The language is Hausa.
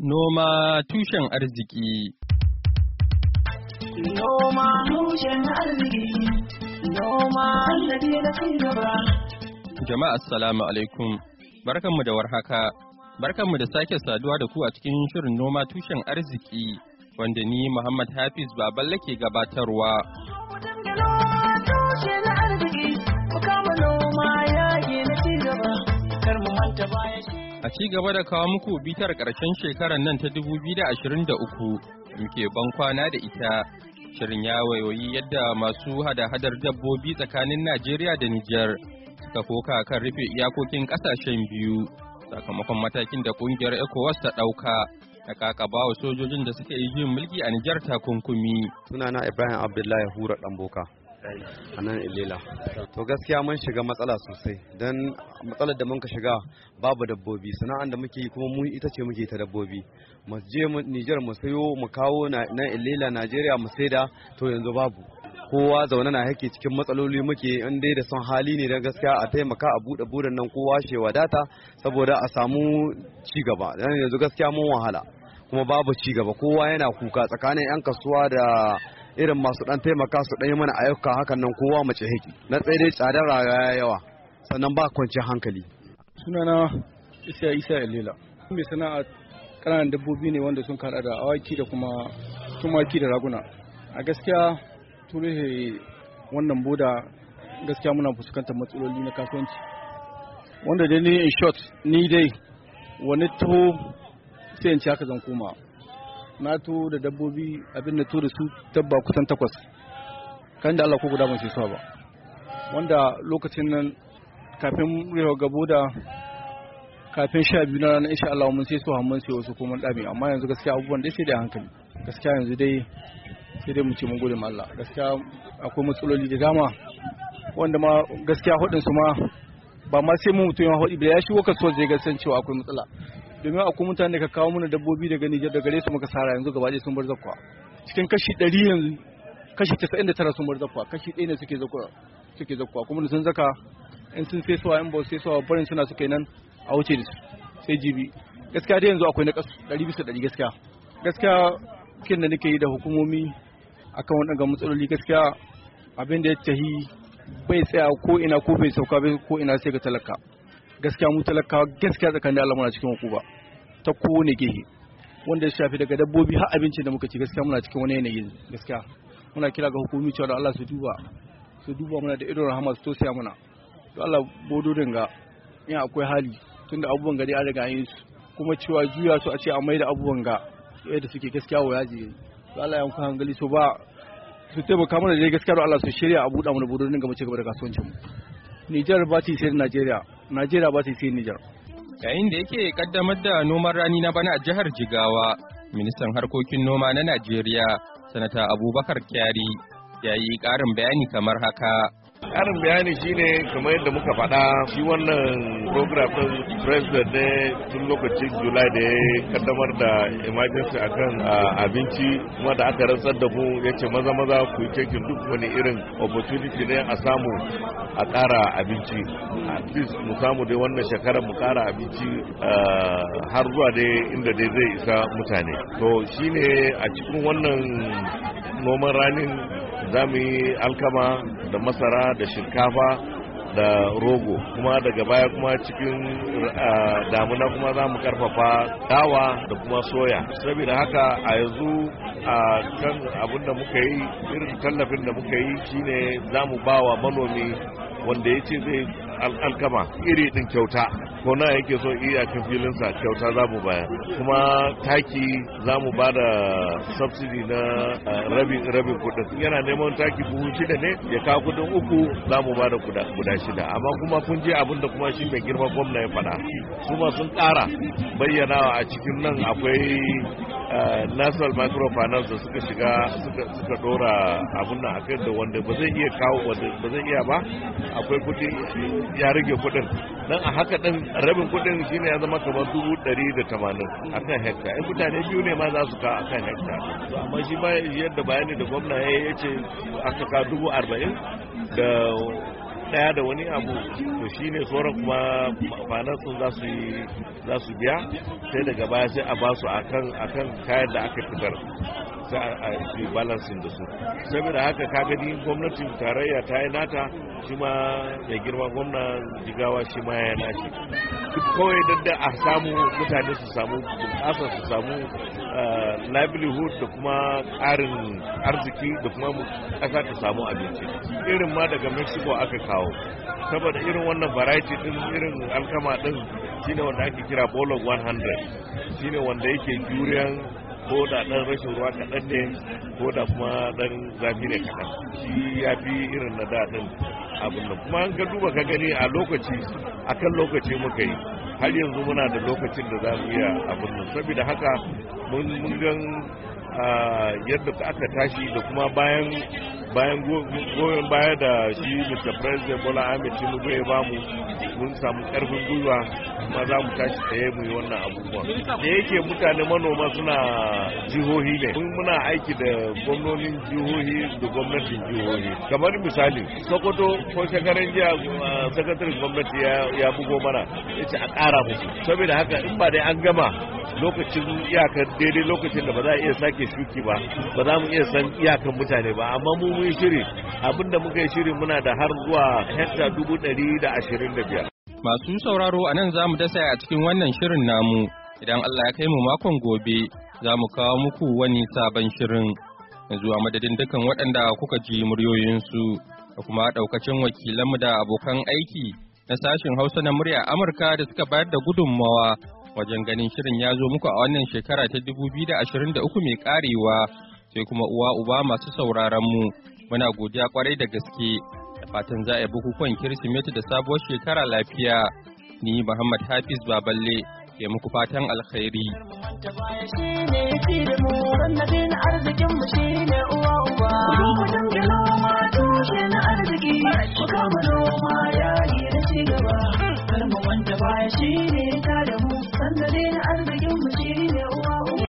Noma tushen arziki. Noma tushen arziki. Noma sannadi na cigaba. Jama'a assalamu alaikum. Barkanmu da warhaka. Barkanmu da sake saduwa da ku a cikin shirin noma tushen arziki wanda ni Muhammad Hafiz Baballe ke gabatarwa. A ci gaba da kawo muku bitar ƙarshen shekarar nan ta 2023 muke ban kwana da ita. Shirin ya wayoyi yadda masu hada-hadar dabbobi tsakanin Najeriya da Nijar suka koka kan rufe iyakokin ƙasashen biyu sakamakon matakin da ƙungiyar ECOWAS ta ɗauka na ƙaƙabawa sojojin da suka yi yin mulki a Nijar takunkumi. Sunana Ibrahim Abdullahi Hura Ɗanboka. A nan Ilela. To gaskiya mun shiga matsala sosai don matsalar da muka shiga babu dabbobi, sana'an da muke yi kuma mu ita ce muke ta dabbobi. Mu je Nijar mu sayo mu kawo nan Ilela Najeriya mu saida, to yanzu babu. Kowa zaune na yake cikin matsaloli muke, in dai da son hali ne da gaskiya a taimaka a buɗe burin nan kowa shi wadata saboda a samu ci gaba. Dan yanzu gaskiya mun wahala kuma babu ci gaba, kowa yana kuka tsakanin 'yan kasuwa da irin masu dan taimaka su dan yi mana ayyuka hakan nan kowa mace hiki na tsaye dai tsadar rayuwa yawa sannan ba kwanciyar hankali. Sunana Isa Elela. Mai sana'a ƙananan dabbobi ne wanda sun kada da awaki da kuma tumaki da raguna. A gaskiya turehe wannan boda gaskiya muna fuskantar matsaloli na kasuwanci wanda dai ni in short ni dai wani taho sai in ci haka zan koma. Na to da dabbobi abin da to da su dabba kusan 8 kan da Allah ko guda ban sai su ba, wanda lokacin nan kafin rewa gabo da kafin 12 na ranar insha Allah mun sai su mun sai wasu kuma dami, amma yanzu gaskiya abubuwan dai sai da hankali. Gaskiya yanzu dai sai dai mu ce mun gode ma Allah. Gaskiya akwai matsaloli da dama wanda ma gaskiya hudin su ma ba ma sai mu mutum ya hudi da ya shigo kasuwa zai ga san cewa akwai matsala, domin akwai mutane da ka kawo mana dabbobi daga Nijar da gare su muka sara yanzu gaba ɗaya sun bar zakwa. Cikin kashi 100 yanzu kashi 99 sun bar zakwa, kashi 1 ne suke zakwa kuma sun zaka in sun sai suwa in ba sai suwa barin suna suka yi nan a wuce da su sai jibi. Gaskiya dai yanzu akwai na kasu 100% gaskiya kin da nake yi da hukumomi akan waɗannan matsaloli gaskiya abin da ya tahi bai tsaya ko ina ko bai sauka bai ko ina sai ga talaka. Gaskiya mu talakawa gaskiya tsakanin Allah muna cikin hukuma ta kowane gehe wanda ya shafi daga dabbobi har abinci da muka ci. Gaskiya muna cikin wani yanayi. Gaskiya muna kira ga hukumi cewa da Allah su duba muna da idon rahama su tosaya mana to Allah bododin ga in akwai hali tunda abubuwan gari an riga an yi su kuma cewa juya su a ce a mai da abubuwan ga yadda suke gaskiya wa yaji to Allah ya muku hankali so ba su taimaka mana da gaskiya da Allah su shirya a buɗa mana bododin ga mu ci gaba da kasuwancin mu. Nijar ba ta yi sai Najeriya ba ta yi sai Nijar. Yayin da yake kaddamar da noman rani na bana a jihar Jigawa, ministan harkokin noma na Najeriya, Sanata Abubakar Kyari, ya yi ƙarin bayani kamar haka. Ƙarin bayani shine kamar yadda muka faɗa, shi wannan program ɗin president ne tun lokacin July da ya kaddamar da emergency akan abinci, kuma da aka rantsar da mu ya ce maza ku yi cikin duk wani irin opportunity ne a samu a ƙara abinci, at least mu samu dai wannan shekarar mu ƙara abinci har zuwa dai inda dai zai isa mutane. To shine a cikin wannan noman ranin za mu yi alkama da masara da shinkafa da rogo, kuma daga baya kuma cikin damuna kuma za mu karfafa dawa da kuma soya. Saboda haka a yanzu a kan abin da muka yi, irin tallafin da muka yi shine za mu ba wa manomi wanda ya ce zai alkama iri din kyauta, ko na yake so iyakin filinsa kyauta za mu bayar, kuma taki za mu ba da subsidy na rabin kudin. Yana neman taki buhu 6 ne, ya kawo kudin 3 za mu ba da guda 6. Amma kuma kun je abin da kuma shi mai girma gwamna ya faɗa, kuma sun ƙara bayyanawa a cikin nan akwai national microfinance da suka shiga suka dora abin nan akai da wanda ba zai iya kawo, wanda ba zai iya ba, akwai kudi ya rage kudin dan a haka din rabin kudin shine ya zama kamar 180 akan hekta. In mutane biyu ne ma za su ka akan hekta, to amma shi ba yadda bayani da gwamna ya ce aka ka 40,000 da ɗaya da wani abu to shine sauran kuma finansu za su biya sai daga baya sai a ba su akan kayan da aka fitar sai a yi balancing da su saboda haka ka gani gwamnatin tarayya ta yi nata shi ma ya girma gwamna Jigawa shi ma ya nashi duk kawai da a samu mutane su samu bunƙasa su samu livelihood da kuma ƙarin arziki da kuma ƙasa ta samu abinci irin ma daga Mexico aka kawo saboda irin wannan variety din irin alkama din shine wanda ake kira bolog 100 shine wanda yake juriyan ko da ɗan rashin ruwa kaɗan ne ko da kuma ɗan zafi ne kaɗan shi ya fi irin na daɗin abin nan kuma an ka duba ka gani a lokaci akan lokaci muka yi har yanzu muna da lokacin da za mu iya abin nan saboda haka mun gan yadda aka tashi da kuma bayan goyon baya da shi Mr. President Bola Ahmed Tinubu ya bamu mun samu karfin gwiwa kuma za mu tashi tsaye mu yi wannan abubuwan da yake mutane manoma suna jihohi ne muna aiki da gwamnonin jihohi da gwamnatin jihohi kamar misali Sokoto ko shekaran jiya sakataren gwamnati ya bugo mana ya ce a ƙara musu saboda haka in ba dai an gama lokacin iyakar daidai lokacin da ba za a iya sake shuki ba za mu iya san iyakan mutane ba amma mu mun shiri abinda muka yi shiri muna da har zuwa hekta 125. Masu sauraro a nan za mu dasa a cikin wannan shirin namu idan Allah ya kai mu makon gobe za mu kawo muku wani sabon shirin yanzu a madadin dukan waɗanda kuka ji muryoyinsu da kuma ɗaukacin wakilanmu da abokan aiki na sashen Hausa na murya Amurka da suka bayar da gudunmawa wajen ganin shirin ya zo muku a wannan shekara ta 2023 mai karewa sai kuma uwa uba masu sauraron mu muna godiya kwarai da gaske da fatan za a bukukuwan Kirsimeti da sabuwar shekara lafiya ni Muhammad Hafiz Baballe ke muku fatan alkhairi Wanda baya shi ne ta da mu sandare na arziki